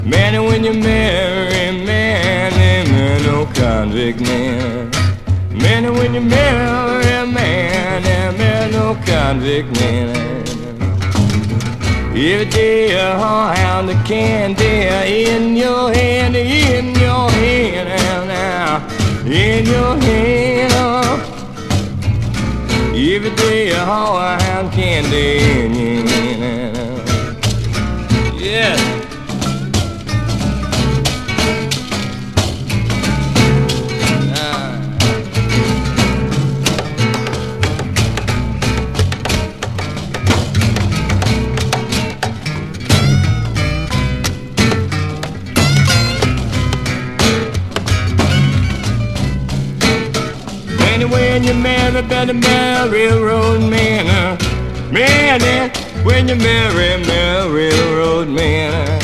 Man, and when you marry, man, no convict man. Man, and when you marry, man, no convict man. Every day a hound of candy in your hand, now, in your hand. Every day a hound candy in your hand. Yeah. When you marry, better marry a road man. Man, when you marry a road man.